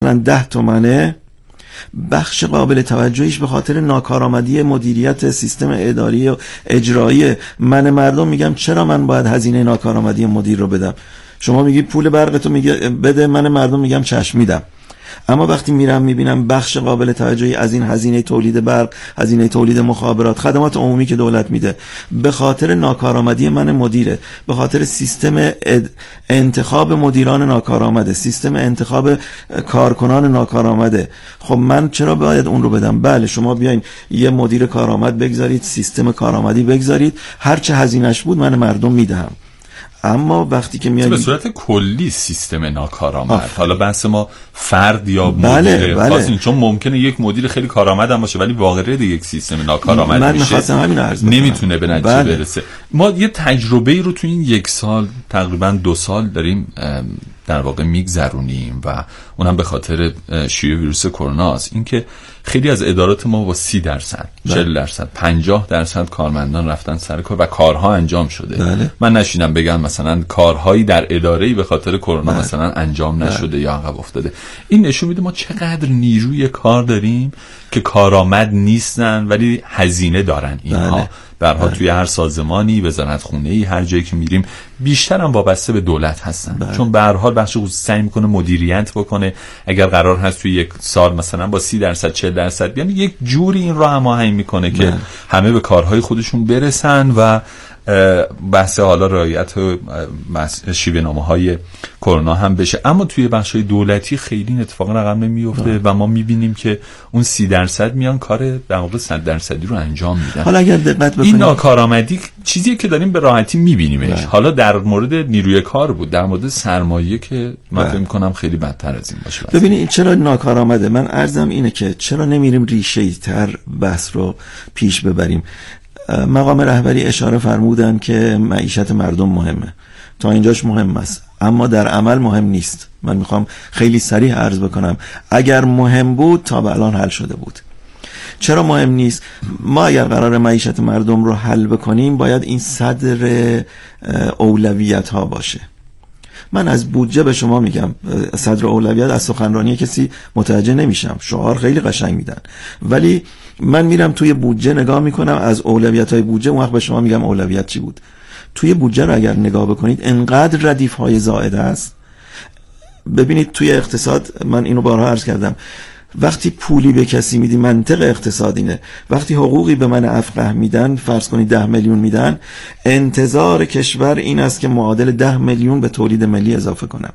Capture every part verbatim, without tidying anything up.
ده تومنه، بخش قابل توجهیش به خاطر ناکارآمدی مدیریت سیستم اداری و اجرایی من مردم میگم چرا من باید هزینه ناکارآمدی مدیر رو بدم؟ شما میگی پول برقتو میگه بده، من مردم میگم چشم میدم. اما وقتی میرم میبینم بخش قابل توجهی از این هزینه تولید برق، هزینه تولید مخابرات، خدمات عمومی که دولت میده به خاطر ناکارآمدی من مدیره، به خاطر سیستم انتخاب مدیران ناکارآمده، سیستم انتخاب کارکنان ناکارآمده، خب من چرا باید اون رو بدم؟ بله شما بیاین یه مدیر کارآمد بگذارید، سیستم کارآمدی بگذارید، هر چه هزینه‌اش بود من مردم میدهم. اما وقتی که میاد به صورت کلی سیستم ناکارآمد، حالا بحث ما فرد یا مدیر بله خاص، بله. چون ممکنه یک مدیر خیلی کارآمد هم باشه ولی واقعا یک سیستم ناکارآمد من میشه، همین عرض نمیتونه به نتیجه بله. برسه. ما یه تجربه رو تو این یک سال تقریبا دو سال داریم در واقع میگذرونیم و اونم به خاطر شیوع ویروس کرونا است. اینکه خیلی از ادارات ما با سی درصد، چهل درصد، پنجاه درصد کارمندان رفتن سر کار و کارها انجام شده. بله. من نشینم بگم مثلا کارهایی در اداره‌ای به خاطر کرونا بله. مثلا انجام نشده بله. یا عقب افتاده. این نشون میده ما چقدر نیروی کار داریم که کارآمد نیستن ولی هزینه دارن اینها. بله. برها بله. توی هر سازمانی، وزارتخونه‌ای، هر جایی که میریم بیشتر هم وابسته به دولت هستن. بله. چون به هر حال بخش خصوصی سعی میکنه مدیریت بکنه. اگر قرار هست توی یک سال مثلا با سی درصد چهل درصد بیان، یک جوری این رو هماهنگ میکنه که بله. همه به کارهای خودشون برسن و بحث حالا رعایت شیوه نامه‌های کرونا هم بشه. اما توی بخش‌های دولتی خیلی این اتفاق رقم نمیفته و ما میبینیم که اون سی درصد میان کار در واقع صد درصدی رو انجام میدن. حالا اگر دقت بکنید این ناکارآمدی چیزیه که داریم به راحتی میبینیمش. حالا در مورد نیروی کار بود، در مورد سرمایه که من فکر می‌کنم خیلی بدتر از این باشه. ببینید چرا ناکارآمده؟ من عرضم اینه که چرا نمیریم ریشه‌ای تر بحث رو پیش ببریم. مقام رهبری اشاره فرمودن که معیشت مردم مهمه، تا اینجاش مهم است، اما در عمل مهم نیست. من میخوام خیلی صریح عرض بکنم اگر مهم بود تا به الان حل شده بود. چرا مهم نیست؟ ما اگر قرار معیشت مردم رو حل بکنیم باید این صدر اولویت ها باشه. من از بودجه به شما میگم صدر اولویت، از سخنرانی کسی متوجه نمیشم، شعار خیلی قشنگ میدن ولی من میرم توی بودجه نگاه میکنم از اولویت های بودجه، اون وقت به شما میگم اولویت چی بود. توی بودجه رو اگر نگاه بکنید انقدر ردیف های زائده است. ببینید توی اقتصاد، من اینو بارها عرض کردم، وقتی پولی به کسی میدی، منطق اقتصاد اینه، وقتی حقوقی به من افقه میدن، فرض کنید ده میلیون میدن، انتظار کشور این است که معادل ده میلیون به تولید ملی اضافه کنم.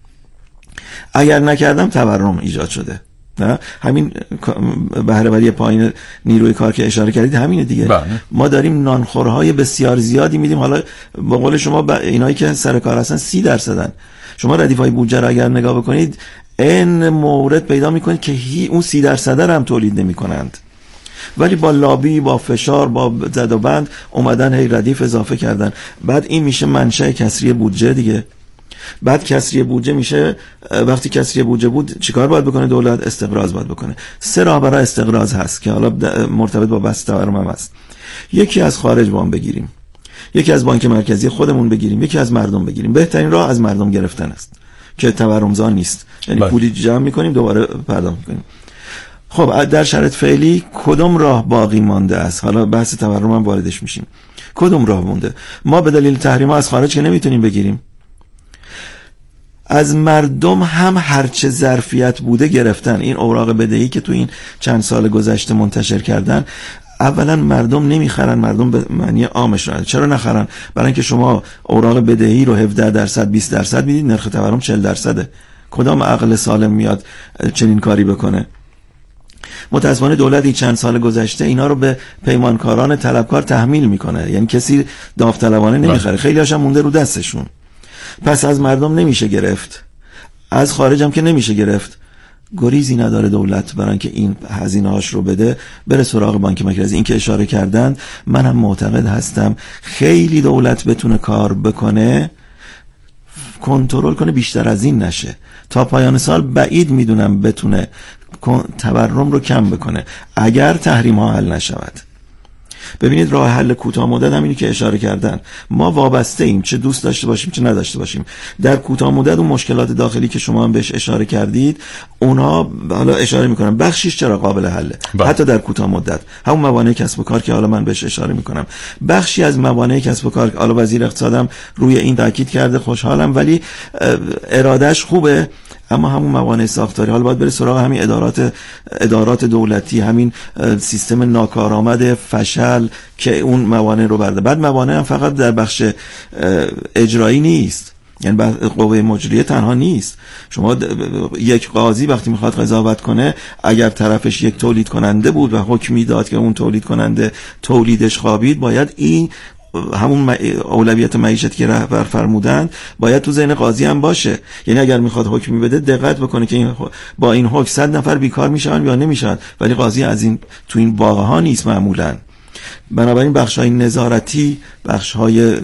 اگر نکردم تورم ایجاد شده. نه همین بهره‌وری پایین نیروی کار که اشاره کردید همینه دیگه. بله. ما داریم نانخورهای بسیار زیادی میدیم. حالا با قول شما ب... اینایی که سر کار هستن سی درصدن. شما ردیف‌های بودجه رو اگر نگاه بکنید این مورد پیدا میکنید که هی اون سی درصد هم تولید نمی کنند، ولی با لابی، با فشار، با زد و بند اومدن هی ردیف اضافه کردن. بعد این میشه منشأ کسری بودجه دیگه. بعد کسری بودجه میشه، وقتی کسری بودجه بود چیکار باید بکنه دولت؟ استقراض باید بکنه. سه راه برای استقراض هست که حالا مرتبط با بحث تورم هم هست. یکی از خارج وام بگیریم، یکی از بانک مرکزی خودمون بگیریم، یکی از مردم بگیریم. بهترین راه از مردم گرفتن است که تورمزا نیست، یعنی بله. پولی جمع میکنیم دوباره پرداخت میکنیم. خب در شرایط فعلی کدوم راه باقی مانده است؟ حالا بحث تورم هم واردش میشیم. کدوم راه مونده؟ ما به دلیل تحریم ها از خارج که نمیتونیم بگیریم، از مردم هم هرچه ظرفیت بوده گرفتن. این اوراق بدهی که تو این چند سال گذشته منتشر کردن، اولا مردم نمیخرن، مردم به معنی عامش رو. چرا نخرن؟ برای اینکه شما اوراق بدهی رو هفده درصد بیست درصد میدید، نرخ تورم چهل درصده. کدام عقل سالم میاد چنین کاری بکنه؟ متاسفانه دولت این چند سال گذشته اینا رو به پیمانکاران طلبکار تحمیل میکنه، یعنی کسی داوطلبانه نمیخره، خیلی هاشم مونده رو دستشون. پس از مردم نمیشه گرفت، از خارج هم که نمیشه گرفت. گریزی نداره دولت برای اینکه این هزینه هاش رو بده، بره سراغ بانک مرکزی. این که اشاره کردن، منم معتقد هستم خیلی دولت بتونه کار بکنه، کنترل کنه، بیشتر از این نشه. تا پایان سال بعید میدونم بتونه تورم رو کم بکنه اگر تحریم ها حل نشود. ببینید راه حل کوتاه مدت همینی که اشاره کردن، ما وابسته ایم چه دوست داشته باشیم چه نداشته باشیم. در کوتاه مدت اون مشکلات داخلی که شما هم بهش اشاره کردید، اونها حالا اشاره میکنم بخشیش چرا قابل حله با. حتی در کوتاه مدت همون موانع کسب و کار که حالا من بهش اشاره میکنم، بخشی از موانع کسب و کار حالا وزیر اقتصادم روی این تاکید کرده، خوشحالم، ولی ارادهش خوبه، اما همون موانع ساختاری حالا باید بره سراغ همین ادارات ادارات دولتی، همین سیستم ناکارآمد فشل که اون موانع رو برده. بعد موانع هم فقط در بخش اجرایی نیست، یعنی قوه مجریه تنها نیست. شما یک قاضی وقتی میخواد قضاوت کنه، اگر طرفش یک تولید کننده بود و حکمی داد که اون تولید کننده تولیدش خوابید، باید این همون اولویت معیشتی که رهبر فرمودن باید تو ذهن قاضی هم باشه. یعنی اگر میخواد حکمی بده دقت بکنه که این با این حکم صد نفر بیکار میشن یا نمیشن، ولی قاضی از این تو این باغه ها نیست معمولا. بنابراین بخش‌های نظارتی، بخش‌های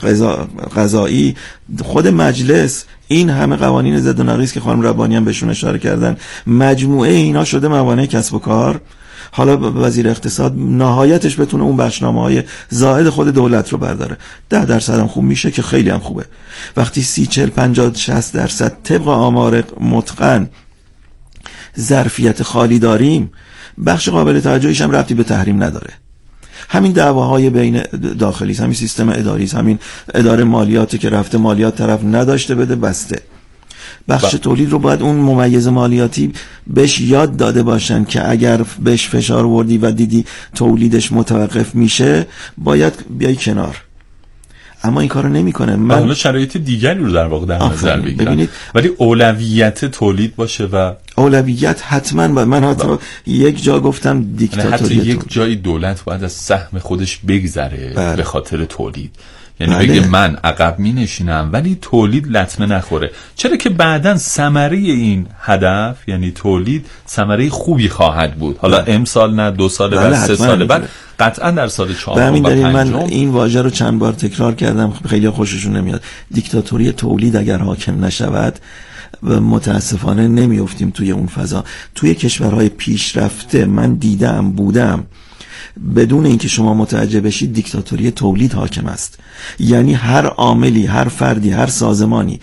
قضایی، خود مجلس، این همه قوانین ضد و نقیض که خانم ربانی هم بهشون اشاره کردن، مجموعه اینا شده موانع کسب و کار. حالا وزیر اقتصاد نهایتش بتونه اون بخشنامه‌های زائد خود دولت رو برداره، ده درصد هم خوب میشه که خیلی هم خوبه. وقتی سی چهل پنجاه شصت درصد طبق آمار متقن ظرفیت خالی داریم، بخش قابل توجهیش هم ربطی به تحریم نداره. همین دعواهای بین داخلی، همین سیستم اداری، همین اداره مالیاتی که رفته مالیات طرف نداشته بده بسته. بخش با. تولید رو باید اون ممیز مالیاتی بهش یاد داده باشن که اگر بهش فشار وردی و دیدی تولیدش متوقف میشه باید بیای کنار، اما این کارو نمیکنه. من حالا شرایط دیگری رو در واقع در نظر بگیرم، ولی اولویت تولید باشه و اولویت حتما با. من حتی با. یک جا گفتم دیکتاتوری، حتی یک جای دولت باید از سهم خودش بگذره بله. به خاطر تولید، یعنی بله. بگه من عقب می نشینم ولی تولید لطمه نخوره، چرا که بعداً ثمره این هدف یعنی تولید ثمره خوبی خواهد بود، حالا بله. امسال نه، دو سال بعد، سه سال بعد، قطعا در سال چهارم و پنجم. من این واژه رو چند بار تکرار کردم، خیلی خوششون نمیاد. دیکتاتوری تولید اگر حاکم نشود و متاسفانه نمیافتیم توی اون فضا. توی کشورهای پیشرفته من دیدم بودم بدون اینکه شما متوجه بشید دیکتاتوری تولید حاکم است. یعنی هر عاملی، هر فردی، هر سازمانی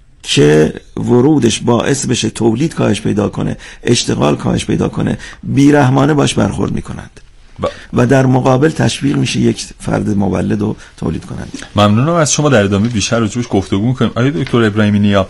که ورودش باعث بشه تولید کاهش پیدا کنه، اشتغال کاهش پیدا کنه، بیرحمانه باش برخورد میکنند با. و در مقابل تشویق میشه یک فرد مولد و تولید کنند. ممنونم از شما، در ادامه بیشتر راجعش گفتگو می‌کنیم. آقای دکتر ابراهیمی نیا،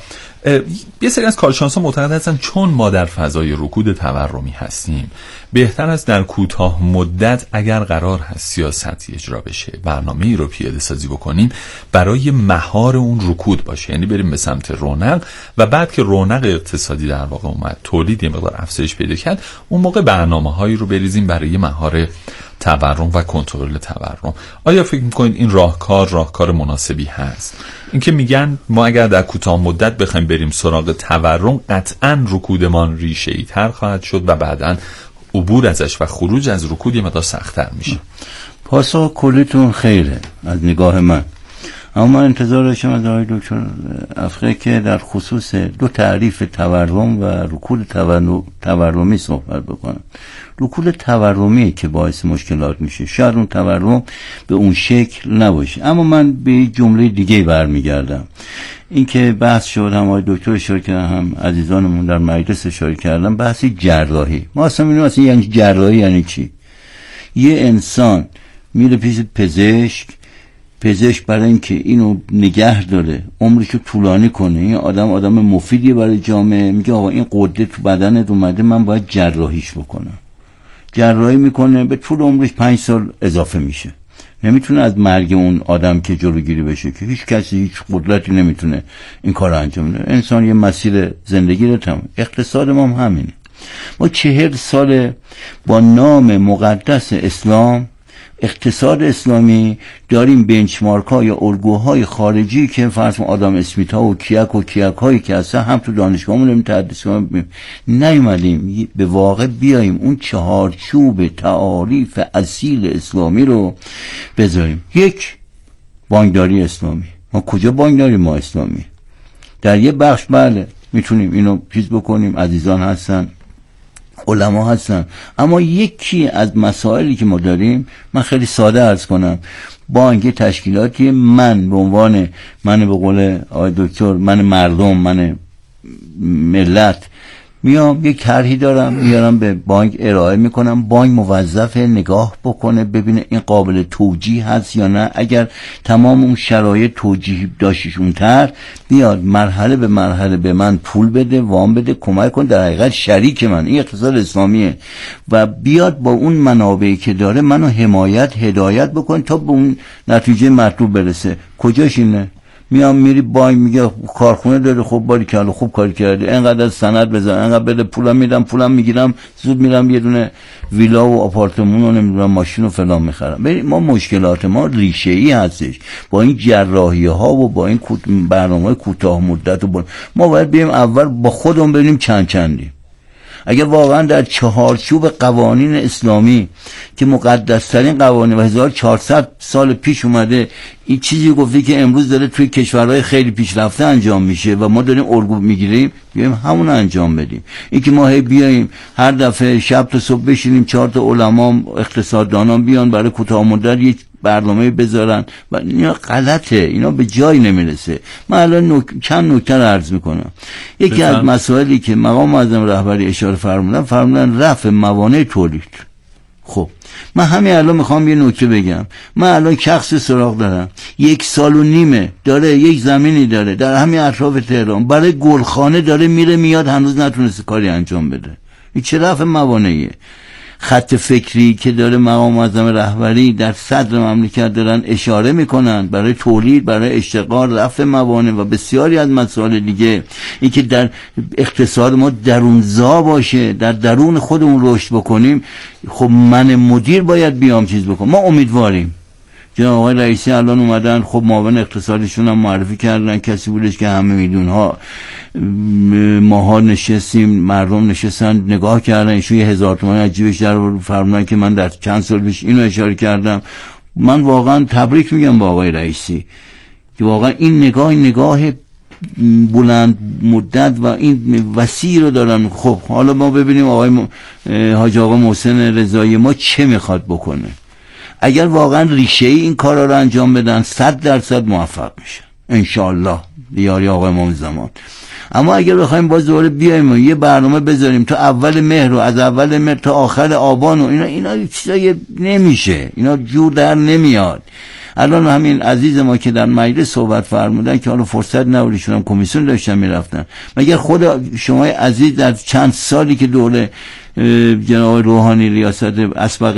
یه سری از کارشناسان معتقد هستن چون ما در فضای رکود تورمی هستیم، بهتر است در کوتاه مدت اگر قرار هست سیاستی اجرا بشه، برنامه‌ای رو پیاده سازی بکنیم برای مهار اون رکود باشه، یعنی بریم به سمت رونق و بعد که رونق اقتصادی در واقع اومد، تولید یه مقدار افزایش پیدا کرد، اون موقع برنامه‌هایی رو بریزیم برای مهار تورم و کنترل تورم. آیا فکر می‌کنید این راهکار راهکار مناسبی هست؟ اینکه میگن ما اگر در کوتاه مدت بخوایم بریم سراغ تورم، قطعاً رکودمان ریشه‌ای تر خواهد شد و بعداً عبور ازش و خروج از رکود یه مقدار سخت‌تر میشه. پاسخ کلیتون خیره از نگاه من، اما من انتظار داشتم از آقای دکتر افقی که در خصوص دو تعریف تورم و رکود تورمی صحبت بکنم. رکود تورمی که باعث مشکلات میشه، شاید اون تورم به اون شکل نباشه، اما من به جمله دیگه برمیگردم. این که بحث شد، هم آقای دکتر اشاره کردن، هم عزیزانمون در مجلس اشاره کردن، بحث جراحی. ما اصلا میدونیم اصلا یعنی جراحی یعنی چی. یه انسان میره پیش پزشک، پزشک برای اینکه اینو نگه داره، عمرشو طولانی کنه، این آدم آدم مفیدیه برای جامعه، میگه آقا این قده تو بدنت اومده، من باید جراحیش بکنم. جراحی میکنه، به طول عمرش پنج سال اضافه میشه. نمیتونه از مرگ اون آدم که جلوگیری بشه، که هیچ کسی هیچ قدرتی نمیتونه این کار انجام بده. انسان یه مسیر زندگی رو تمام. اقتصاد ما هم همینه. ما چهل سال با نام مقدس اسلام، اقتصاد اسلامی، داریم بنچمارک ها یا الگوهای خارجی که فرض آدم اسمیت ها و کیک و کیک هایی که اصلا هم تو دانشگاهمون نمی تدریس کنیم، نیومدیم به واقع بیاییم اون چهارچوب تعاریف اصیل اسلامی رو بذاریم. یک، بانکداری اسلامی. ما کجا بانکداری ما اسلامی؟ در یه بخش بله میتونیم اینو چیز بکنیم، عزیزان هستن علما هستن. اما یکی از مسائلی که ما داریم، من خیلی ساده عرض کنم، بانک تشکیلاتی، من به عنوان، من به قول آقای دکتر، من مردم، من ملت، میام یک طرحی دارم میارم به بانک ارائه میکنم، بانک موظف نگاه بکنه ببینه این قابل توجیه هست یا نه. اگر تمام اون شرایط توجیه داشتش اون طرح، بیاد مرحله به مرحله به من پول بده، وام بده، کمک کن، در حقیقت شریک من، این اقتصاد اسلامیه، و بیاد با اون منابعی که داره منو حمایت هدایت بکن تا به اون نتیجه مطلوب برسه. کجاش اینه؟ میام میری بانک میگه کارخونه داره، خب باری کلا خوب کار کردی، اینقدر سند بزن، اینقدر بده، پولم میدم، پولم میگیرم، زود میرم یه دونه ویلا و آپارتمان و نمیدونم ماشین و فلان میخرم. ببین ما مشکلات ما ریشه‌ای هستش، با این جراحی ها و با این برنامه کوتاه مدت و با... ما باید بریم اول با خودمون ببینیم چند چندیم. اگر واقعا در چهارچوب قوانین اسلامی که مقدس‌ترین قوانین و هزار و چهارصد سال پیش اومده، این چیزی گفته که امروز داره توی کشورهای خیلی پیشرفته انجام میشه و ما داریم الگو میگیریم، بیایم همون انجام بدیم. این که ما هی بیایم هر دفعه شب تا صبح بشینیم چهار تا علما اقتصاددانان بیان برای کوتاه مدت یک برنامه بذارن و اینا غلطه، اینا به جای نمیرسه. من الان نک... چند نکته رو عرض میکنم. یکی بسن. از مسائلی که مقام معظم رهبری اشاره فرمودن، فرمودن رفع موانع تولید. خب من همین الان میخوام یه نکته بگم. من الان شخص سراغ دارم، یک سال و نیمه داره یک زمینی داره در همین اطراف تهران برای گلخانه داره میره میاد، هنوز نتونسته کاری انجام بده. این چه رفع موانعیه؟ خط فکری که داره مقام معظم رهبری در صدر مملکت دارن اشاره میکنن برای تولید، برای اشتغال، رفع موانع و بسیاری از مسائل دیگه. این که در اقتصاد ما درونزا باشه، در درون خودمون رشد بکنیم. خب من مدیر باید بیام چیز بکنم. ما امیدواریم جناب آقای رئیسی الان اومدن، خب معاون اقتصادیشون هم معرفی کردن، کسی بودش که همه میدون ها ماها نشستیم، مردم نشستن نگاه کردن، ایشون یه هزار تومانی از جیبش در فرمودن که من در چند سال پیش اینو اشاره کردم. من واقعا تبریک میگم با آقای رئیسی که واقعا این نگاه این نگاه بلند مدت و این وسیع رو دارن. خب حالا ما ببینیم آقای م... حاج آقا محسن رضایی ما چه میخواد بکنه. اگر واقعا ریشه ای این کارا رو انجام بدن صد درصد موفق میشن انشالله دیاری آقای امام زمان. اما اگر بخوایم باز دوباره بیایم و یه برنامه بذاریم تا اول مهر و از اول مهر تا آخر آبان و اینا اینا چیزایی نمیشه، اینا جور در نمیاد. الان همین عزیز ما که در مجلس صحبت فرمودن که حالا فرصت نبودشون هم کمیسیون داشتن میرفتن، مگر خود شما عزیز در چند سالی که دوره جناب روحانی ریاست اسبق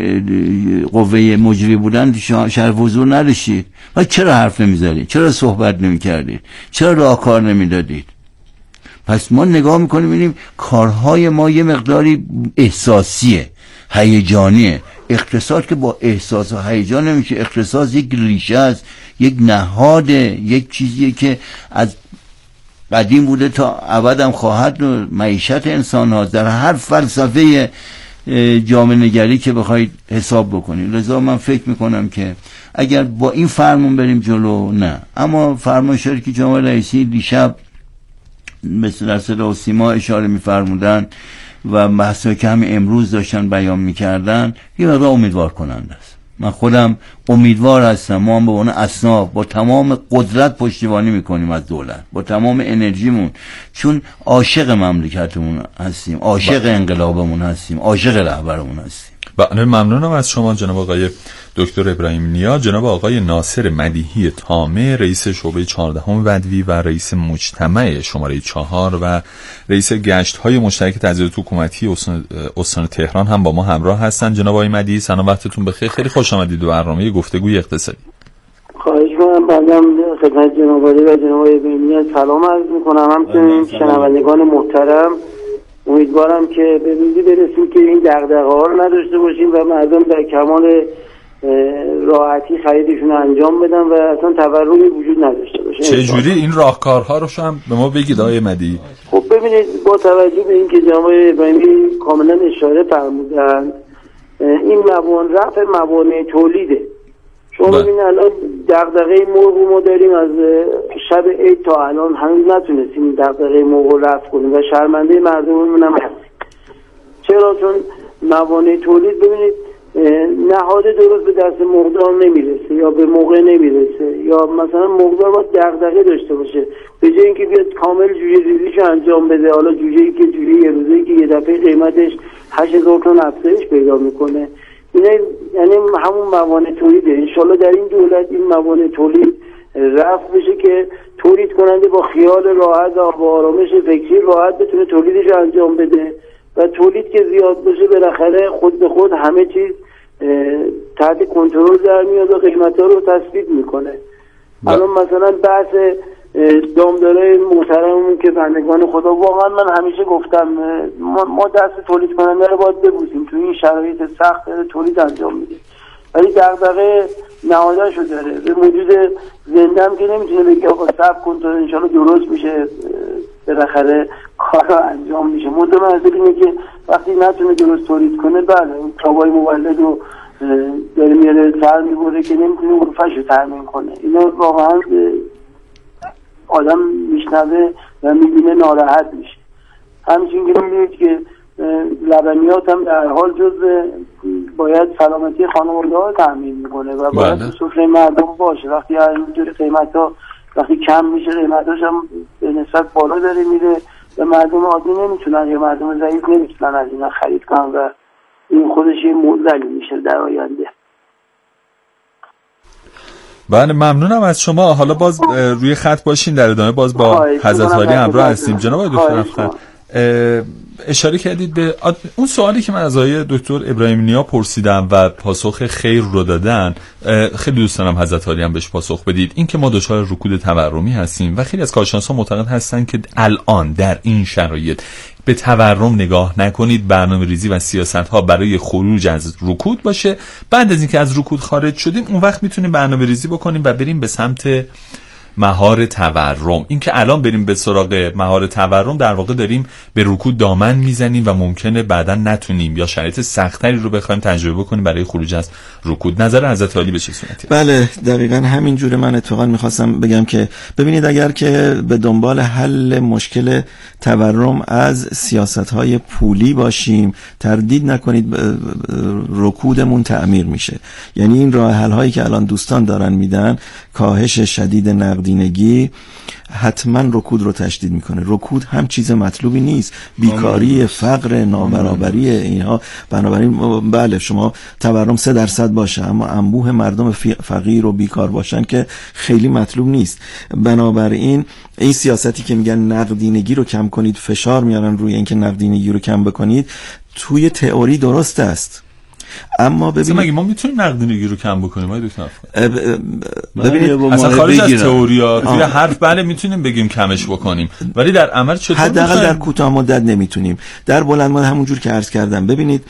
قوه مجری بودن شرف حضور نداشتید و چرا حرف نمیزدید؟ چرا صحبت نمیکردید؟ چرا راهکار نمیدادید؟ پس ما نگاه میکنیم ببینیم کارهای ما یه مقداری احساسیه، هیجانیه. اقتصاد که با احساس و هیجان نمیشه. اقتصاد یک ریشه است، یک نهاده، یک چیزیه که از قدیم بوده تا ابدم خواهد. معیشت انسان ها در هر فلسفه جامعه نگری که بخواید حساب بکنید. لذا من فکر میکنم که اگر با این فرمون بریم جلو نه. اما فرمایشاتی که جناب رئیسی دیشب مثل در صدا و سیما اشاره میفرمودن و بحثایی که همین امروز داشتن بیان میکردن یه مقدار امیدوار کننده است. من خودم امیدوار هستم. ما هم به عنوان اصناف با تمام قدرت پشتیبانی میکنیم از دولت، با تمام انرژیمون، چون عاشق مملکتمون هستیم، عاشق انقلابمون هستیم، عاشق رهبرمون هستیم. بله ممنونم از شما جناب آقای دکتر ابراهیم نیا. جناب آقای ناصر مدیحی طامع رئیس شعبه چهاردهم بدوی و رئیس مجتمع شماره چهار و رئیس گشت‌های مشترک تظاهرات حکومتی استان, استان تهران هم با ما همراه هستند. جناب آقای مدیحی سلام، وقتتون بخیر، خیلی خوش آمدید به برنامه گفتگوی اقتصادی. خواهش می‌کنم. بعدم خدمت جناب آقای و جناب آقای ابراهیمی سلام عرض می‌کنم. همچنین شنوندگان محترم امیدوارم که به روزی برسیم که این دغدغه‌ها رو نداشته باشیم و مردم در کمال راحتی خریدشون رو انجام بدن و اصلا تورمی وجود نداشته باشه. چه جوری این راهکارها رو هم به ما بگید آقای مدی؟ خب ببینید، با توجه به اینکه جناب ابراهیمی کاملا اشاره فرمودن، این موانع رفع موانع تولیده. شما ببینید الان دغدغه مرغ ما داریم از شب عید تا الان هنوز نتونستیم دغدغه مرغ رو رفع کنیم و شرمنده مردممون هم هستیم. اینا چون موانع تولید ببینید نهاد درست به دست مقدار نمیرسه یا به موقع نمیرسه، یا مثلا مقدار باید دغدغه داشته باشه، به جای اینکه بیاد کامل جوجه ریزیشو انجام بده، حالا جوجه‌ای که جوجه یه روزه که یه دفعه قیمتش هشت هزار تومان افزایش پیدا میکنه، اینا یعنی همون موانع تولیده. انشالله در این دولت این موانع تولید رفع بشه که تولید کننده با خیال راحت و با آرامش فکری راحت بتونه تولیدش رو انجام بده و تولید که زیاد بشه بالاخره خود به خود همه چیز تحت کنترل در میاد و قیمت‌ها رو تثبیت میکنه. الان مثلا بحث دامدارای محترممون که بندگان خدا، واقعا من همیشه گفتم ما دست تولید کننده رو باید ببوسیم، تو این شرایط سخت تولید انجام میده، ولی دغدغه نهاده‌شو داره. به موجود زنده هم که نمیتونه بگه آقا صبر کن تا انشالله درست میشه، بالاخره کار رو انجام میشه. منتها از اینه که وقتی نتونه درست تولید کنه، بله اون تابای مولد رو داره میاره سر میبره که نمیتونه غرفش رو تامین کنه. اینا واقعا آدم میشنوه و میبینه ناراحت میشه. همچنین که میبینید که لبنیات هم در حال جز باید سلامتی خانواده ها تامین میکنه و باید تو سفره مردم باشه. وقتی اینجوری قیمت ها وقتی کم میشه، قیمتاش هم به نسبت بالا داره میره و مردم عادی نمیتونن یا مردم ضعیف نمیتونن از اینا خرید کنن و این خودش یه معضلی میشه در آینده. بله ممنونم از شما. حالا باز روی خط باشین، در ادامه باز با حضرت عالی همراه هستیم. جناب دکتر افخر اشاره کردید به اون سوالی که من از آقای دکتر ابراهیم نیا پرسیدم و پاسخ خیر رو دادن. خیلی دوست دارم حضرت عالی هم بهش پاسخ بدید. این که ما دچار رکود تورمی هستیم و خیلی از کارشناسان معتقد هستن که الان در این شرایط به تورم نگاه نکنید، برنامه‌ریزی و سیاست‌ها برای خروج از رکود باشه. بعد از اینکه از رکود خارج شدیم اون وقت میتونیم برنامه‌ریزی بکنیم و بریم به سمت مهار تورم. این که الان بریم به سراغ مهار تورم در واقع داریم به رکود دامن میزنیم و ممکنه بعدا نتونیم یا شرایط سختری رو بخوایم تجربه کنیم برای خروج از رکود. نظر حضرت عالی به چه صورتی؟ بله دقیقاً همین جوره. من اتفاقا میخواستم بگم که ببینید اگر که به دنبال حل مشکل تورم از سیاست‌های پولی باشیم، تردید نکنید رکودمون تعمیر میشه. یعنی این راه حل هایی که الان دوستان دارن میدن، کاهش شدید نقدینگی حتما رکود رو تشدید میکنه. رکود هم چیز مطلوبی نیست، بیکاری، فقر، نابرابری اینها. بنابراین بله شما تورم سه درصد باشه اما انبوه مردم فقیر و بیکار باشن که خیلی مطلوب نیست. بنابراین این سیاستی که میگن نقدینگی رو کم کنید، فشار میارن روی اینکه نقدینگی رو کم بکنید، توی تئوری درست است، اما ببینید مگه ما میتونیم نقدینگی رو کم بکنیم آقای دکتر؟ ببینید اصلا خارج از تئوریا توی حرف بله میتونیم بگیم کمش بکنیم، ولی در عمل چطور؟ حداقل در کوتاه مدت نمیتونیم. در بلند مدت همونجور که عرض کردم، ببینید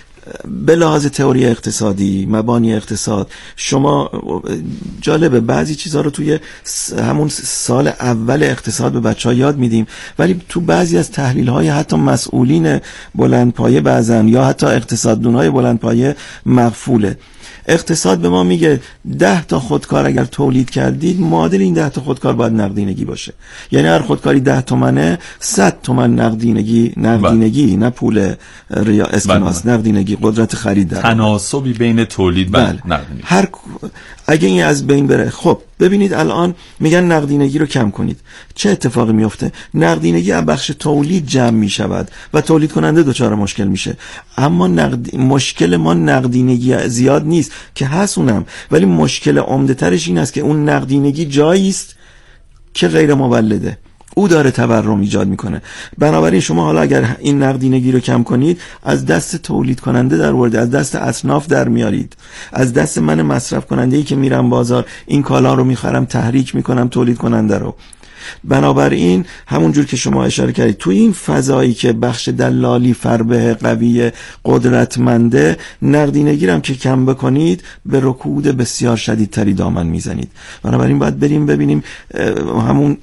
به لحاظ تئوری اقتصادی، مبانی اقتصاد، شما جالبه بعضی چیزها رو توی همون سال اول اقتصاد به بچه‌ها یاد میدیم، ولی تو بعضی از تحلیل‌های حتی مسئولین بلندپایه بعضن یا حتی اقتصاددون‌های بلندپایه مغفوله. اقتصاد به ما میگه ده تا خودکار اگر تولید کردید، معادل این ده تا خودکار باید نقدینگی باشه. یعنی هر خودکاری ده تومنه، صد تومن نقدینگی، نقدینگی نه پول ریا اسکناس، نقدینگی، قدرت خرید داره. تناسبی بین تولید و نقدینگی. هر اگه این از بین بره، خب ببینید الان میگن نقدینگی رو کم کنید. چه اتفاقی میفته؟ نقدینگی از بخش تولید جمع میشود و تولید کننده دچار مشکل میشه. اما نقد... مشکل ما نقدینگی زیاد نیست که هست اونم، ولی مشکل عمده ترش این است که اون نقدینگی جایی است که غیر مولده، او داره تورم ایجاد میکنه. بنابراین شما حالا اگر این نقدینگی رو کم کنید، از دست تولید کننده در ورده، از دست اصناف در میارید، از دست من مصرف کننده ای که میرم بازار این کالا رو میخرم، تحریک میکنم تولید کننده رو. بنابراین همونجور که شما اشاره کردید، توی این فضایی که بخش دلالی فربه قوی قدرتمنده، نقدینگی رو هم که کم بکنید به رکود بسیار شدیدتری دامن میزنید. بنابراین باید بریم ببینیم همون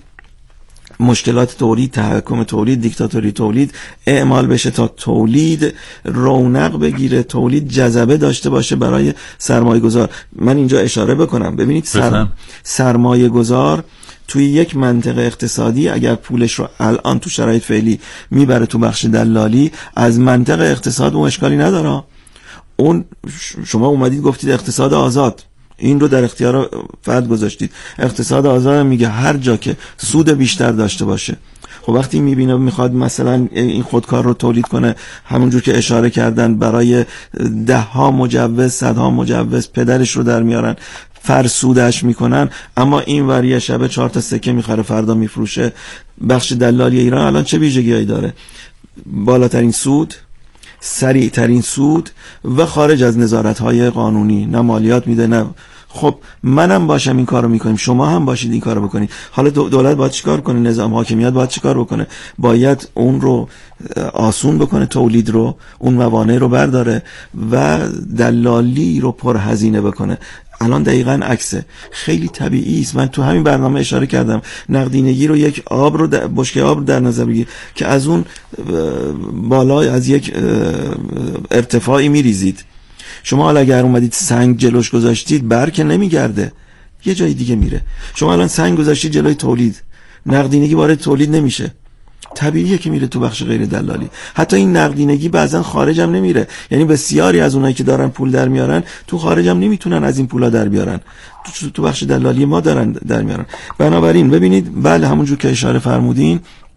مشکلات تولید، تحکم تولید، دیکتاتوری تولید اعمال بشه تا تولید رونق بگیره، تولید جذبه داشته باشه برای سرمایه گذار. من اینجا اشاره بکنم، ببینید سر... سرمایه گذار توی یک منطقه اقتصادی اگر پولش رو الان تو شرایط فعلی میبره تو بخش دلالی، از منطقه اقتصاد اون اشکالی نداره. اون شما اومدید گفتید اقتصاد آزاد، این رو در اختیار فرد گذاشتید. اقتصاد آزاد میگه هر جا که سود بیشتر داشته باشه. خب وقتی میبینه میخواد مثلا این خودکار رو تولید کنه، همونجور که اشاره کردن برای ده ها مجوز، صدها مجوز پدرش رو در میارن، فرسودش میکنن، اما این وریه شبه چهار تا سکه میخره فردا میفروشه. بخش دلالی ایران الان چه ویژگی‌هایی داره؟ بالاترین سود، سریع ترین سود و خارج از نظارت‌های قانونی، نه مالیات میده نه. خب منم باشم این کارو میکنیم، شما هم باشید این کارو بکنید. حالا دولت باید چیکار کنه؟ نظام حاکمیت باید چیکار بکنه؟ باید اون رو آسون بکنه، تولید رو، اون موانع رو برداره و دلالی رو پرهزینه بکنه. الان دقیقاً عکسه. خیلی طبیعی است. من تو همین برنامه اشاره کردم نقدینگی رو، یک آب رو در بشکه آب رو در نظر بگیر که از اون بالا از یک ارتفاعی میریزید. شما حالا اگر اومدید سنگ جلوش گذاشتید برک نمیگرده، یه جای دیگه میره. شما الان سنگ گذاشتید جلوی تولید، نقدینگی وارد تولید نمیشه، طبیعیه که میره تو بخش غیر دلالی. حتی این نقدینگی بعضا خارج هم نمیره، یعنی بسیاری از اونایی که دارن پول در میارن تو خارج هم نمیتونن از این پولا در بیارن، تو تو بخش دلالی ما دارن در میارن. بنابراین ببینید، بله همونجور که اشاره فرمودین،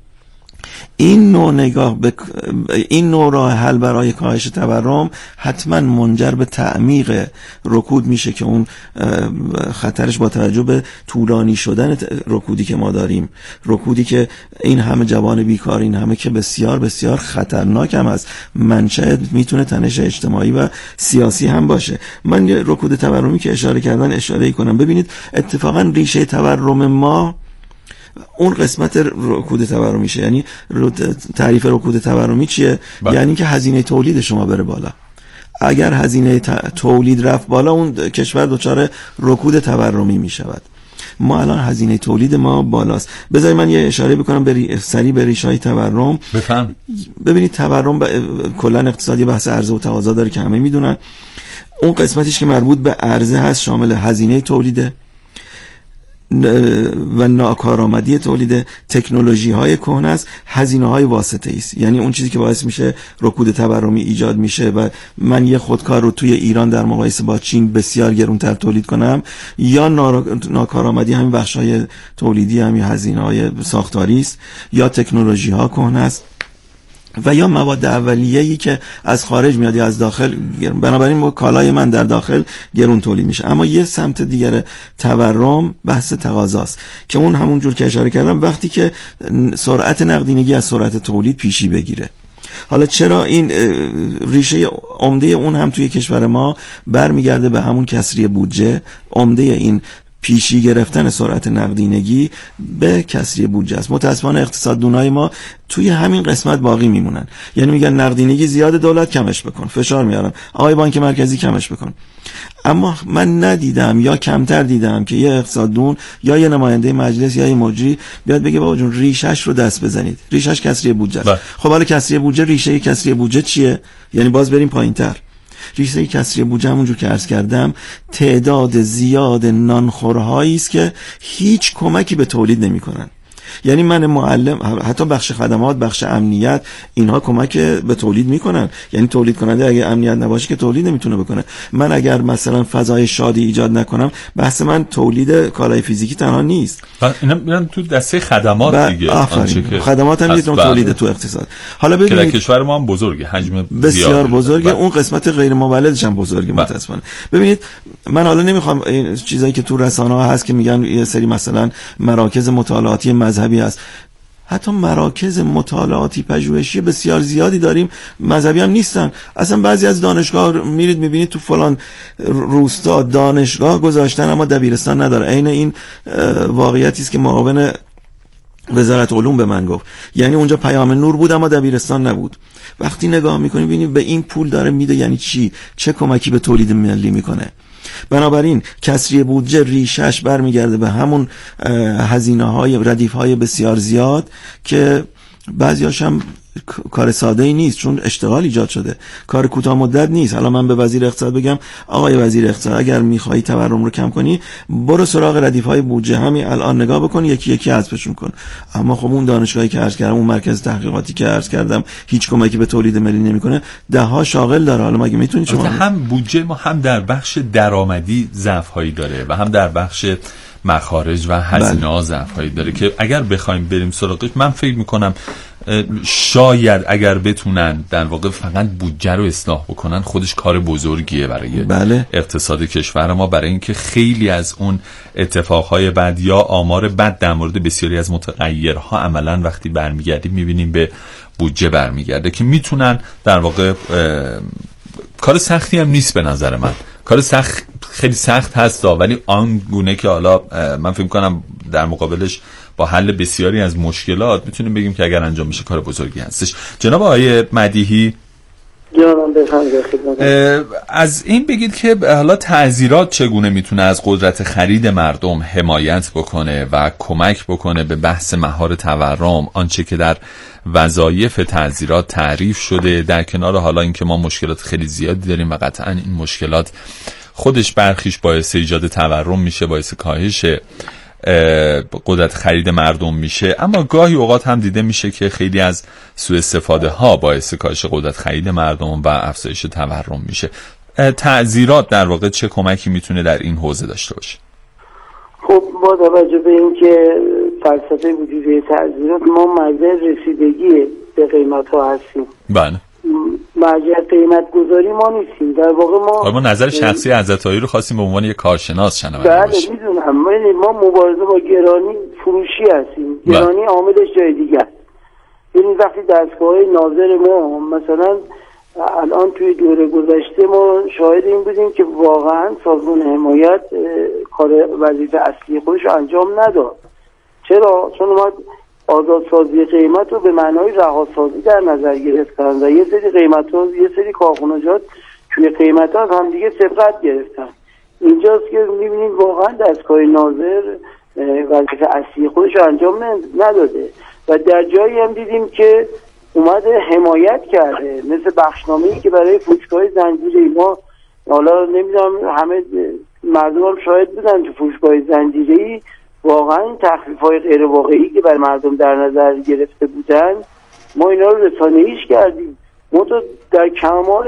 این نوع نگاه به این نوع راه حل برای کاهش تورم حتما منجر به تعمیق رکود میشه که اون خطرش با توجه به طولانی شدن رکودی که ما داریم، رکودی که این همه جوان بیکار، این همه که بسیار بسیار خطرناک هم است، منشأ میتونه تنش اجتماعی و سیاسی هم باشه. من یه رکود تورمی که اشاره کردن اشاره کنم. ببینید اتفاقا ریشه تورم ما اون قسمت رکود تورمی میشه. یعنی تعریف رکود تورمی چیه؟ با. یعنی که هزینه تولید شما بره بالا. اگر هزینه تولید رفت بالا، اون کشور دچار رکود تورمی میشود. ما الان هزینه تولید ما بالاست. بذارید من یه اشاره بکنم به سری به ریشه‌های تورم. بفهم. ببینید تورم ب... کلا اقتصادی بحث عرضه و تقاضا داره که همه میدونن. اون قسمتیش که مربوط به عرضه هست شامل هزینه تولیده و ناکارآمدی تولید، تکنولوژی های کهنه است، هزینه های واسطه است. یعنی اون چیزی که باعث میشه رکود تورمی ایجاد میشه و من یه خودکار رو توی ایران در مقایسه با چین بسیار گرانتر تولید کنم، یا ناکارآمدی همین بخش های تولیدی، همین هزینه های ساختاری است، یا تکنولوژی ها کهنه است، و یا مواد اولیه‌ای که از خارج میاد یا از داخل. بنابراین کالای من در داخل گرون تولید میشه. اما یه سمت دیگر تورم بحث تقاضاست که اون همون جور که اشاره کردم، وقتی که سرعت نقدینگی از سرعت تولید پیشی بگیره. حالا چرا این ریشه عمده اون هم توی کشور ما برمیگرده به همون کسری بودجه. عمده این پیشی گرفتن سرعت نقدینگی به کسری بودجه است. متاسفانه اقتصاددونای ما توی همین قسمت باقی میمونن. یعنی میگن نقدینگی زیاد، دولت کمش بکن، فشار میارن، آقای بانک مرکزی کمش بکن. اما من ندیدم یا کمتر دیدم که یه اقتصاددون یا یه نماینده مجلس یا یه مجری بیاد بگه بابا جون ریشش رو دست بزنید. ریشش کسری بودجه است. خب حالا کسری بودجه، ریشه کسری بودجه چیه؟ یعنی باز بریم پایینتر. ریشه کسری بودجه همونجور که عرض کردم تعداد زیاد نانخورهایی است که هیچ کمکی به تولید نمی‌کنن. یعنی من معلم، حتی بخش خدمات، بخش امنیت، اینها کمک به تولید میکنن. یعنی تولید کننده اگه امنیت نباشه که تولید نمیتونه بکنه. من اگر مثلا فضای شادی ایجاد نکنم، بحث من تولید کالای فیزیکی تنها نیست. اینا میرن تو دسته خدمات دیگه. خدمات هم میتونه تولید تو اقتصاد. حالا ببینید که کشور ما هم بزرگه، حجم بسیار بزرگه، اون قسمت غیر مولدش هم بزرگه متاسفانه. ببینید من حالا نمیخوام این چیزایی که تو رسانه‌ها هست که میگن یه سری مثلا مراکز مطالعاتی مذهبی هست، حتی مراکز مطالعاتی پژوهشی بسیار زیادی داریم مذهبی هم نیستن. اصلا بعضی از دانشگاه میرید میبینید تو فلان روستا دانشگاه گذاشتن اما دبیرستان نداره. عین این واقعیتی است که معاون وزارت علوم به من گفت. یعنی اونجا پیام نور بود اما دبیرستان نبود. وقتی نگاه میکنید ببینید به این پول داره میده، یعنی چی؟ چه کمکی به تولید ملی میکنه؟ بنابراین کسری بودجه ریشش برمیگرده به همون هزینه های ردیف های بسیار زیاد که بعضیاش هم کار ساده ای نیست، چون اشتغال ایجاد شده، کار کوتاه مدت نیست. حالا من به وزیر اقتصاد بگم آقای وزیر اقتصاد اگر میخوای تورم رو کم کنی برو سراغ ردیف های بودجه، همین الان نگاه بکن، یکی یکی حذفشون کن. اما خب اون دانشگاهی که عرض کردم، اون مرکز تحقیقاتی که عرض کردم هیچ کمکی به تولید ملی نمیکنه، ده ها شاغل داره. حالا مگه میتونی شما هم بودجه ما هم در بخش درآمدی ضعف هایی داره و هم در بخش مخارج و هزینه ها ضعف هایی داره که اگر بخوایم بریم سراغش، من فکر میکنم شاید اگر بتونن در واقع فقط بودجه رو اصلاح بکنن خودش کار بزرگیه برای بله. اقتصاد کشور ما، برای اینکه خیلی از اون اتفاقهای بد یا آمار بد در مورد بسیاری از متغیرها عملا وقتی برمیگردیم میبینیم به بودجه برمیگرده که میتونن در واقع کار سختی هم نیست به نظر من، کار سخت خیلی سخت هست ولی آن گونه که حالا من فکر کنم در مقابلش با حل بسیاری از مشکلات میتونیم بگیم که اگر انجام میشه کار بزرگی هستش. جناب آقای مدیحی، جنابم بفرمایید. از این بگید که حالا تعزیرات چگونه میتونه از قدرت خرید مردم حمایت بکنه و کمک بکنه به بحث مهار تورم، آنچه که در وظایف تعزیرات تعریف شده، در کنار حالا اینکه ما مشکلات خیلی زیادی داریم و قطعا این مشکلات خودش برخیش باعث ایجاد تورم میشه، باعث کاهش قدرت خرید مردم میشه، اما گاهی اوقات هم دیده میشه که خیلی از سوء استفاده ها باعث کاهش قدرت خرید مردم و افزایش تورم میشه. تعزیرات در واقع چه کمکی میتونه در این حوزه داشته باشه؟ خب با توجه به اینکه فلسفه وجودی تعزیرات ما مرجع رسیدگی به قیمت ها هستیم، بله، مرجع قیمت گذاری ما نیستیم. در واقع ما ما نظر شخصی عزتایی رو خواستیم به عنوان یک کارشناس شنونده بله باشیم. میدونم ما مبارزه با گرانی فروشی هستیم، گرانی عاملش جای دیگه است. یعنی وقتی دستگاه ناظر ما مثلا الان توی دوره گذشته ما شاهد این بودیم که واقعا سازمان حمایت کار وظیفه اصلی خودش رو انجام نداد. چرا؟ چون اومد آزادسازی قیمت رو به معنای رهاسازی در نظر گرفتن و یه سری قیمت ها، یه سری کارخانجات توی قیمت ها هم دیگه سبقت گرفتن. اینجاست که میبینیم واقعا دستگاه ناظر وظیفه اصلی خودش رو انجام نداده و در جایی هم دیدیم که اومده حمایت کرده، مثل بخشنامه‌ای که برای فروشگاه زنجیره ما، حالا نمیدونم همه مردم هم شاهد بودن تو فروشگاه زنجیره‌ای واقعا این تخفیف‌های غیر واقعی که بر مردم در نظر گرفته بودن ما اینا رو رسانه‌ایش کردیم. ما تو در کمال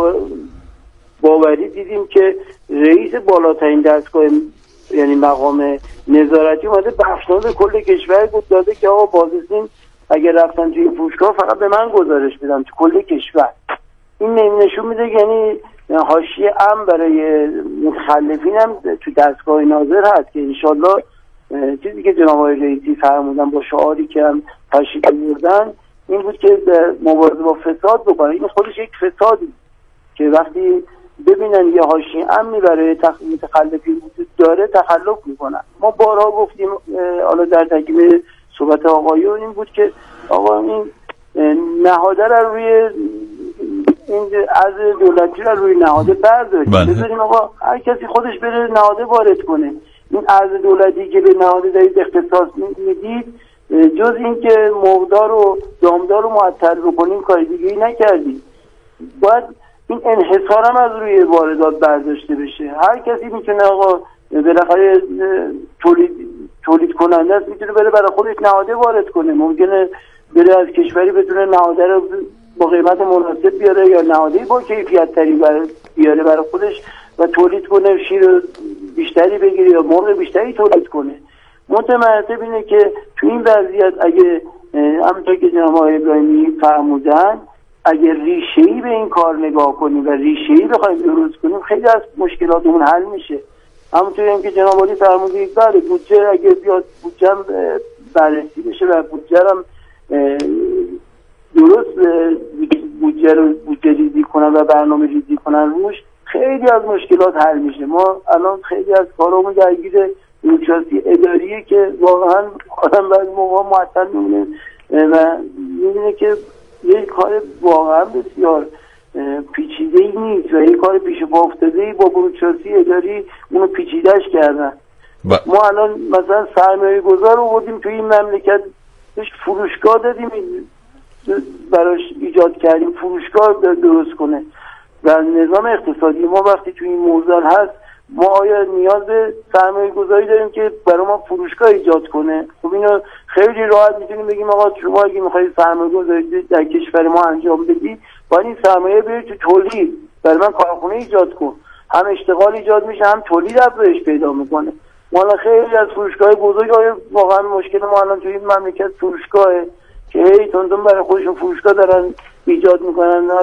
ناباوری دیدیم که رئیس بالاترین دستگاه یعنی مقام نظارتی اومده بخشنامه کل کشور بود داده که آقا بازرسین اگر رفتن توی این فروشگاه فقط به من گزارش بدن تو کل کشور. این نشون میده یعنی حاشیه امن برای متخلفین هم تو دستگاه ناظر هست که انشالله چیزی که جناب آقای رئیسی فرمودن با شعاری که هم تشریف آوردن این بود که مبارزه با فساد بکنن. این خودش یک فسادی که وقتی ببینن یه حاشیه امنی برای متخلفین وجود داره تخلف میکنن. ما بارها گفتیم، حالا در تکمیل صحبت آقایون این بود که آقا این نهاده رو روی این ارز دولتی رو روی نهاده برداریم، بذاریم آقا هر کسی خودش بره نهاده وارد کنه. این ارز دولتی که به نهاده دارید اختصاص میدید جز این که مقدار و دامدار رو معطل بکنیم کار دیگه ای نکردیم. باید این انحصار هم از روی واردات برداشته بشه. هر کسی میتونه آقا بالاخره تولید تولید کننده است، میتونه بره برای خودش نهاده وارد کنه. ممکنه بره از کشوری بتونه نهاده رو با قیمت مناسب بیاره یا نهاده با کیفیت تری بیاره برای خودش و تولید کنه، شیر بیشتری بگیره یا مرغ بیشتری تولید کنه. متمرتب اینه که تو این وضعیت اگه همونطور که جناب آقای ابراهیمی فرمودن اگه ریشه‌ای به این کار نگاه کنیم و ریشه‌ای بخوایم درست کنیم خیلی از مشکلاتمون حل میشه. همونطوری هم که جناب عالی فرمودید بله بودجه اگه بیاد بودجه هم بررسی بشه و بودجه هم درست بودجه رو بودجه ریزی کنن و برنامه ریزی کنن روش خیلی از مشکلات حل میشه. ما الان خیلی از کارامون درگیر بوروکراسی اداریه که واقعا آدم بعضی موقع معطل میمونه و میبینه که یک کار واقعا بسیار پیچیده ای نیست و یک کار پیش پا افتاده ای با بوروکراسی اداری اونو پیچیدهش کردن. با... ما الان مثلا سرمایه گذار رو بردیم توی این مملکت بهش فروشگاه دادیم، براش ایجاد کردیم فروشگاه درست کنه و نظام اقتصادی ما وقتی توی این موضوع هست ما آیا نیاز به سرمایه گذاری داریم که برای ما فروشگاه ایجاد کنه؟ خب اینو خیلی راحت میتونیم بگیم آقا شما اگه میخواید سرمایه گذاری در کشور ما انجام بدی باید این سرمایه بری تو تولید، برای من کارخونه ایجاد کن، هم اشتغال ایجاد میشه هم تولید افزایش پیدا میکنه. ما خیلی از فروشگاه بزرگ آیا واقعا مشکل ما الان توی این مملکت فروشگاهه که هی تون تون برای خودشون فروشگاه دارن ایجاد میکنن.